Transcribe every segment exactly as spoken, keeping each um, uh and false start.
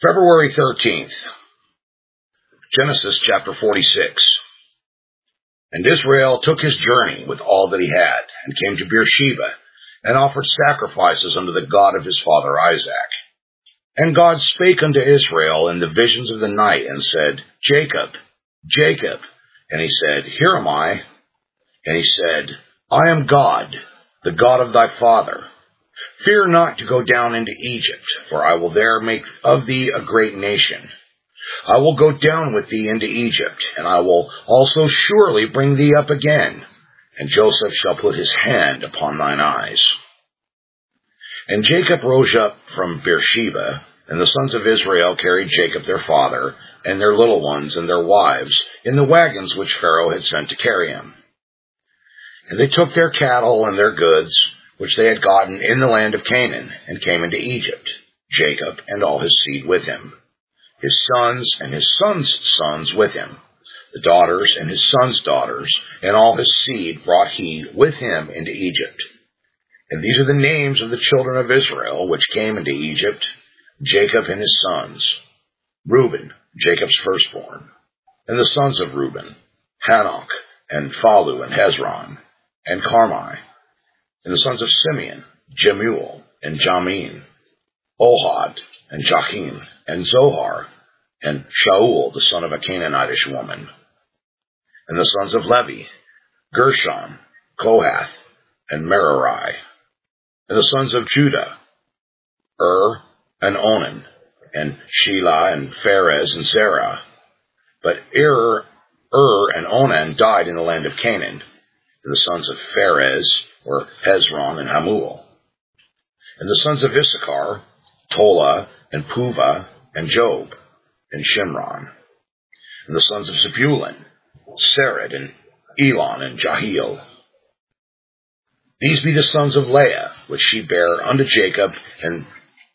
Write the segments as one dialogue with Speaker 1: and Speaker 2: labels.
Speaker 1: February thirteenth, Genesis chapter forty-six. And Israel took his journey with all that he had, and came to Beersheba, and offered sacrifices unto the God of his father Isaac. And God spake unto Israel in the visions of the night, and said, Jacob, Jacob. And he said, Here am I. And he said, I am God, the God of thy father. Fear not to go down into Egypt, for I will there make of thee a great nation. I will go down with thee into Egypt, and I will also surely bring thee up again, and Joseph shall put his hand upon thine eyes. And Jacob rose up from Beersheba, and the sons of Israel carried Jacob their father, and their little ones and their wives, in the wagons which Pharaoh had sent to carry him. And they took their cattle and their goods, which they had gotten in the land of Canaan, and came into Egypt, Jacob and all his seed with him, his sons and his sons' sons with him, the daughters and his sons' daughters, and all his seed brought he with him into Egypt. And these are the names of the children of Israel, which came into Egypt, Jacob and his sons: Reuben, Jacob's firstborn, and the sons of Reuben, Hanok, and Phalu, and Hezron, and Carmi, and the sons of Simeon, Jemuel, and Jamin, Ohad, and Jachim, and Zohar, and Shaul, the son of a Canaanitish woman. And the sons of Levi, Gershon, Kohath, and Merari. And the sons of Judah, Ur, and Onan, and Shelah, and Pharez, and Zerah. But Ur, Ur, and Onan died in the land of Canaan. And the sons of Pharez were Hezron and Hamuel. And the sons of Issachar, Tola, and Puvah, and Job, and Shimron. And the sons of Zebulun, Sered, and Elon, and Jahiel. These be the sons of Leah, which she bare unto Jacob and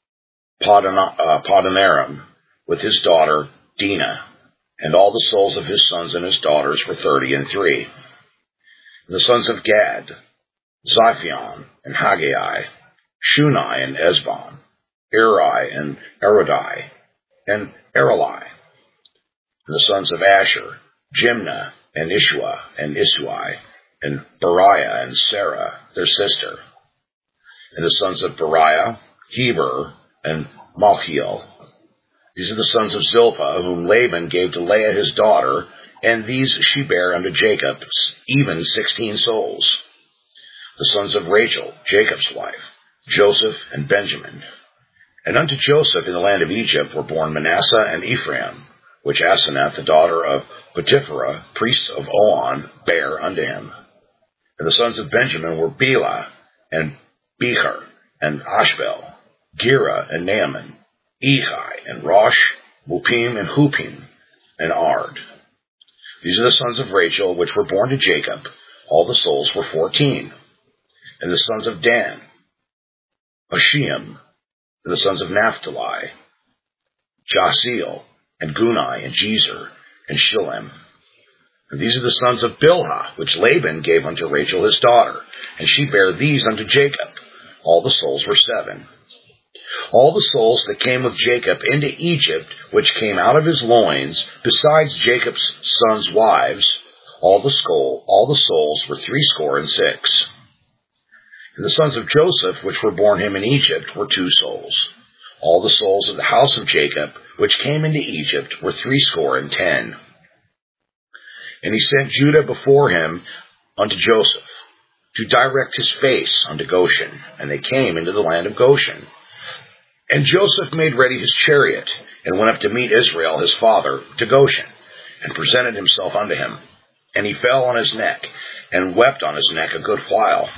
Speaker 1: Padanaram, with his daughter Dinah. And all the souls of his sons and his daughters were thirty and three. And the sons of Gad, Ziphion, and Haggai, Shunai, and Esbon, Eri, and Erodai, and Erelai. And the sons of Asher, Jimnah, and Ishua, and Isui, and Beriah, and Sarah, their sister. And the sons of Beriah, Heber, and Malchiel. These are the sons of Zilpah, whom Laban gave to Leah his daughter, and these she bare unto Jacob, even sixteen souls. The sons of Rachel, Jacob's wife, Joseph and Benjamin. And unto Joseph in the land of Egypt were born Manasseh and Ephraim, which Asenath, the daughter of Potipherah, priest of On, bare unto him. And the sons of Benjamin were Bela, and Becher, and Ashbel, Gera, and Naaman, Ehi, and Rosh, Mupim, and Hupim, and Ard. These are the sons of Rachel, which were born to Jacob. All the souls were fourteen. And the sons of Dan, Ashiam, and the sons of Naphtali, Jasiel, and Gunai, and Jezer, and Shillem. And these are the sons of Bilhah, which Laban gave unto Rachel his daughter, and she bare these unto Jacob. All the souls were seven. All the souls that came with Jacob into Egypt, which came out of his loins, besides Jacob's sons' wives, all the skull, all the souls were threescore and six. And the sons of Joseph, which were born him in Egypt, were two souls. All the souls of the house of Jacob, which came into Egypt, were threescore and ten. And he sent Judah before him unto Joseph, to direct his face unto Goshen. And they came into the land of Goshen. And Joseph made ready his chariot, and went up to meet Israel his father to Goshen, and presented himself unto him. And he fell on his neck, and wept on his neck a good while.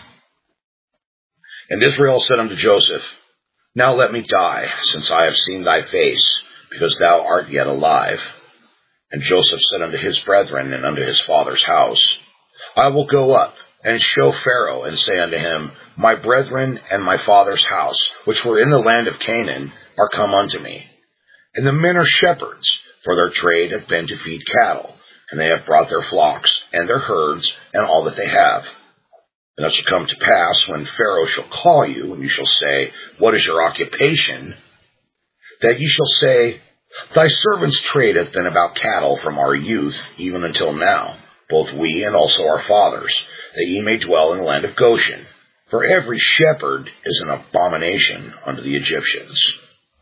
Speaker 1: And Israel said unto Joseph, Now let me die, since I have seen thy face, because thou art yet alive. And Joseph said unto his brethren and unto his father's house, I will go up, and show Pharaoh, and say unto him, My brethren and my father's house, which were in the land of Canaan, are come unto me. And the men are shepherds, for their trade hath been to feed cattle, and they have brought their flocks, and their herds, and all that they have. And it shall come to pass, when Pharaoh shall call you, and you shall say, What is your occupation? that ye shall say, Thy servants tradeth been about cattle from our youth even until now, both we and also our fathers, that ye may dwell in the land of Goshen. For every shepherd is an abomination unto the Egyptians.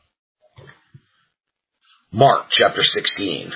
Speaker 1: Mark chapter sixteen.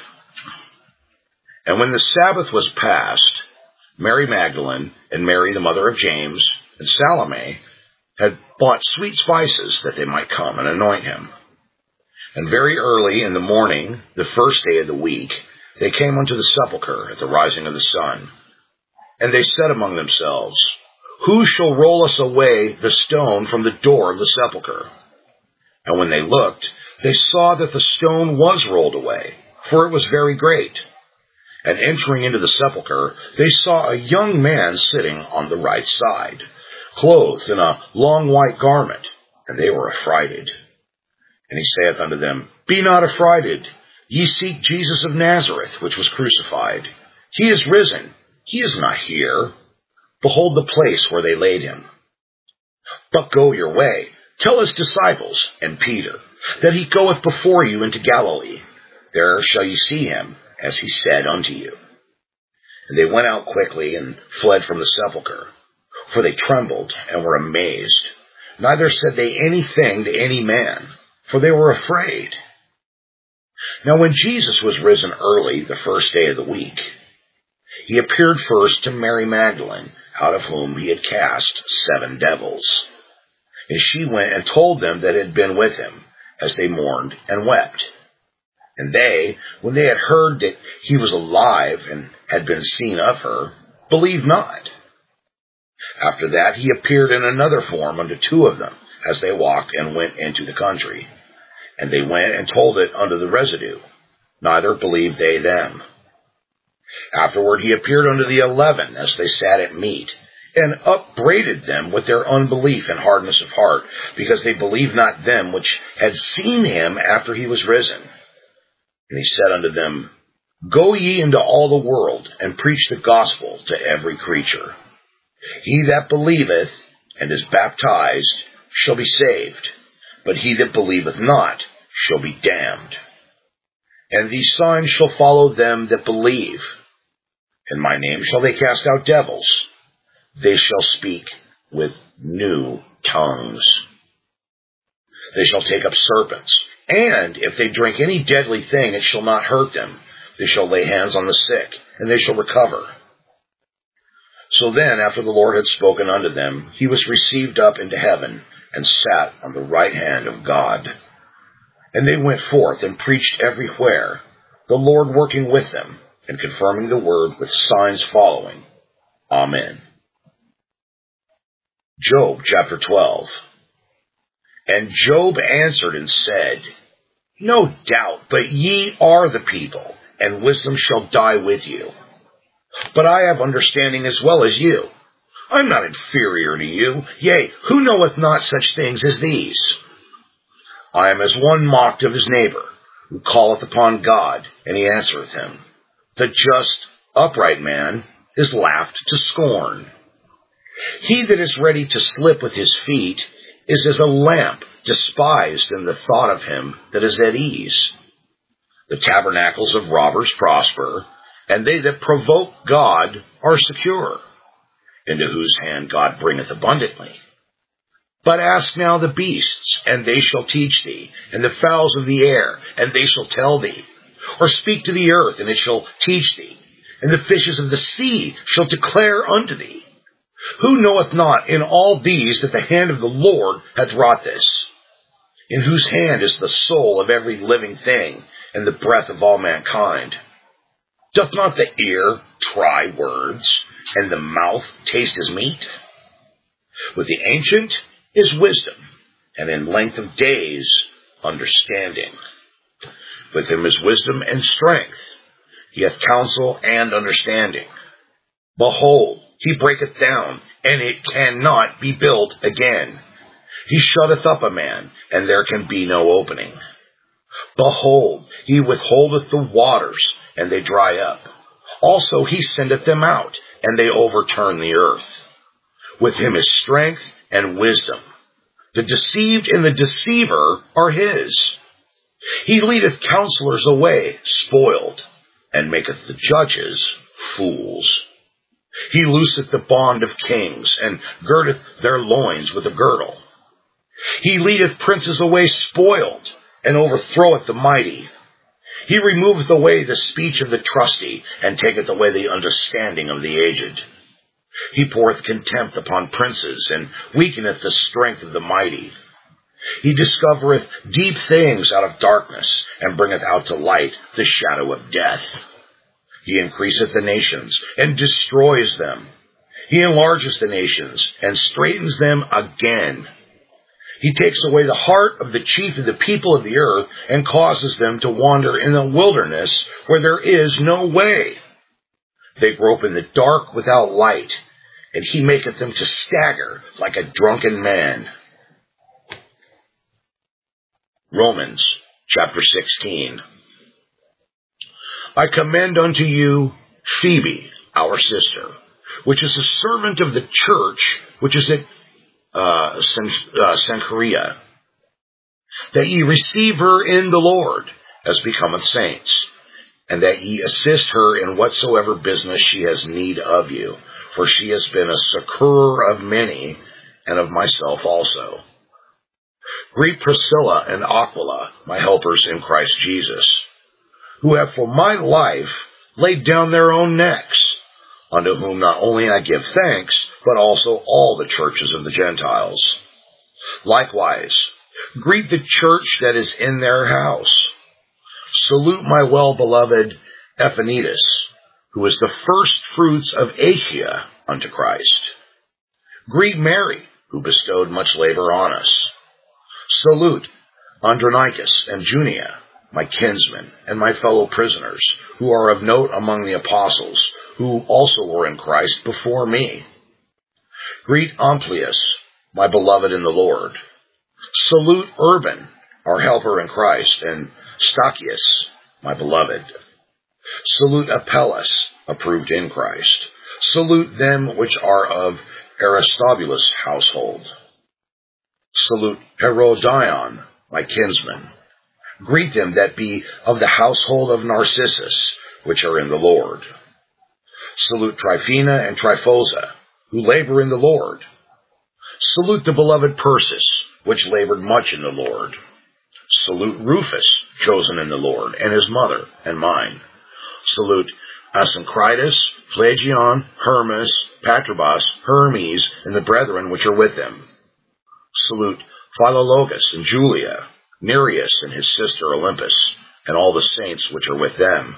Speaker 1: And when the Sabbath was past, Mary Magdalene and Mary the mother of James and Salome had bought sweet spices that they might come and anoint him. And very early in the morning, the first day of the week, they came unto the sepulchre at the rising of the sun. And they said among themselves, Who shall roll us away the stone from the door of the sepulchre? And when they looked, they saw that the stone was rolled away, for it was very great. And entering into the sepulchre, they saw a young man sitting on the right side, clothed in a long white garment, and they were affrighted. And he saith unto them, Be not affrighted. Ye seek Jesus of Nazareth, which was crucified. He is risen. He is not here. Behold the place where they laid him. But go your way. Tell his disciples, and Peter, that he goeth before you into Galilee. There shall ye see him, as he said unto you. And they went out quickly and fled from the sepulchre, for they trembled and were amazed. Neither said they anything to any man, for they were afraid. Now when Jesus was risen early the first day of the week, he appeared first to Mary Magdalene, out of whom he had cast seven devils. And she went and told them that had been with him, as they mourned and wept. And they, when they had heard that he was alive and had been seen of her, believed not. After that he appeared in another form unto two of them, as they walked and went into the country. And they went and told it unto the residue. Neither believed they them. Afterward he appeared unto the eleven, as they sat at meat, and upbraided them with their unbelief and hardness of heart, because they believed not them which had seen him after he was risen. And he said unto them, Go ye into all the world, and preach the gospel to every creature. He that believeth and is baptized shall be saved, but he that believeth not shall be damned. And these signs shall follow them that believe. In my name shall they cast out devils. They shall speak with new tongues. They shall take up serpents. And if they drink any deadly thing, it shall not hurt them. They shall lay hands on the sick, and they shall recover. So then, after the Lord had spoken unto them, he was received up into heaven, and sat on the right hand of God. And they went forth and preached everywhere, the Lord working with them, and confirming the word with signs following. Amen. Job chapter twelve. And Job answered and said, No doubt, but ye are the people, and wisdom shall die with you. But I have understanding as well as you. I am not inferior to you. Yea, who knoweth not such things as these? I am as one mocked of his neighbor, who calleth upon God, and he answereth him. The just, upright man is laughed to scorn. He that is ready to slip with his feet is as a lamp despised in the thought of him that is at ease. The tabernacles of robbers prosper, and they that provoke God are secure, into whose hand God bringeth abundantly. But ask now the beasts, and they shall teach thee, and the fowls of the air, and they shall tell thee. Or speak to the earth, and it shall teach thee, and the fishes of the sea shall declare unto thee. Who knoweth not in all these that the hand of the Lord hath wrought this? In whose hand is the soul of every living thing, and the breath of all mankind? Doth not the ear try words, and the mouth taste his meat? With the ancient is wisdom, and in length of days understanding. With him is wisdom and strength. He hath counsel and understanding. Behold, he breaketh down, and it cannot be built again. He shutteth up a man, and there can be no opening. Behold, he withholdeth the waters, and they dry up. Also he sendeth them out, and they overturn the earth. With him is strength and wisdom. The deceived and the deceiver are his. He leadeth counselors away spoiled, and maketh the judges fools. He looseth the bond of kings, and girdeth their loins with a girdle. He leadeth princes away spoiled, and overthroweth the mighty. He removeth away the speech of the trusty, and taketh away the understanding of the aged. He poureth contempt upon princes, and weakeneth the strength of the mighty. He discovereth deep things out of darkness, and bringeth out to light the shadow of death. He increaseth the nations, and destroys them. He enlarges the nations, and straightens them again. He takes away the heart of the chief of the people of the earth, and causes them to wander in a wilderness where there is no way. They grope in the dark without light, and he maketh them to stagger like a drunken man. Romans chapter sixteen. I commend unto you Phoebe, our sister, which is a servant of the church, which is at uh, Cenchrea, that ye receive her in the Lord, as becometh saints, and that ye assist her in whatsoever business she has need of you, for she has been a succorer of many, and of myself also. Greet Priscilla and Aquila, my helpers in Christ Jesus, who have for my life laid down their own necks, unto whom not only I give thanks, but also all the churches of the Gentiles. Likewise, greet the church that is in their house. Salute my well-beloved Epaphras, who is the first fruits of Achaia unto Christ. Greet Mary, who bestowed much labor on us. Salute Andronicus and Junia, my kinsmen and my fellow prisoners, who are of note among the apostles, who also were in Christ before me. Greet Amplias, my beloved in the Lord. Salute Urban, our helper in Christ, and Stachys, my beloved. Salute Apelles, approved in Christ. Salute them which are of Aristobulus' household. Salute Herodion, my kinsman. Greet them that be of the household of Narcissus, which are in the Lord. Salute Tryphena and Tryphosa, who labor in the Lord. Salute the beloved Persis, which labored much in the Lord. Salute Rufus, chosen in the Lord, and his mother, and mine. Salute Asyncritus, Phlegon, Hermas, Patrobas, Hermes, and the brethren which are with them. Salute Philologus and Julia, Nereus and his sister Olympus, and all the saints which are with them.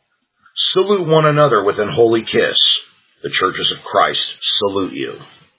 Speaker 1: Salute one another with an holy kiss. The churches of Christ salute you.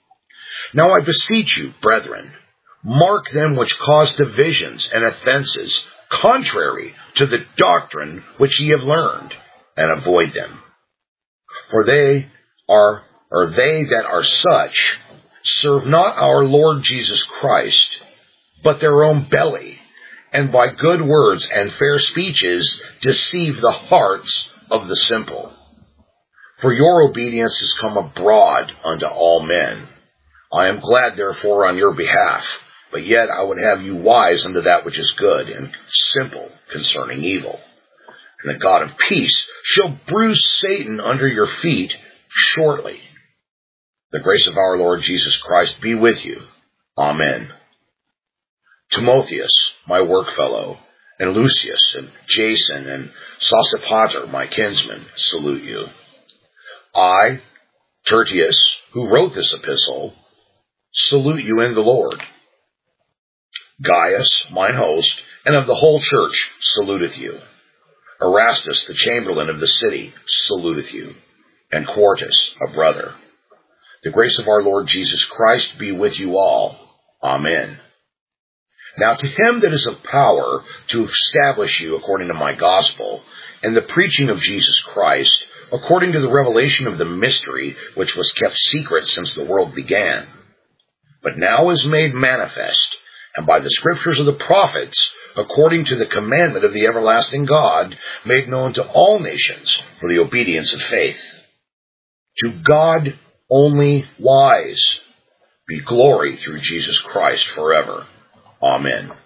Speaker 1: Now I beseech you, brethren, mark them which cause divisions and offenses, contrary to the doctrine which ye have learned, and avoid them. For they are, or they that are such, serve not our Lord Jesus Christ, but their own belly, and by good words and fair speeches deceive the hearts of the simple. For your obedience is come abroad unto all men. I am glad therefore on your behalf, but yet I would have you wise unto that which is good, and simple concerning evil. And the God of peace shall bruise Satan under your feet shortly. The grace of our Lord Jesus Christ be with you. Amen. Timotheus, my workfellow, and Lucius, and Jason, and Sosipater, my kinsmen, salute you. I, Tertius, who wrote this epistle, salute you in the Lord. Gaius, mine host, and of the whole church, saluteth you. Erastus, the chamberlain of the city, saluteth you, and Quartus, a brother. The grace of our Lord Jesus Christ be with you all. Amen. Now to him that is of power to establish you according to my gospel, and the preaching of Jesus Christ, according to the revelation of the mystery which was kept secret since the world began, but now is made manifest, and by the scriptures of the prophets, according to the commandment of the everlasting God, made known to all nations for the obedience of faith. To God only wise be glory through Jesus Christ forever. Amen.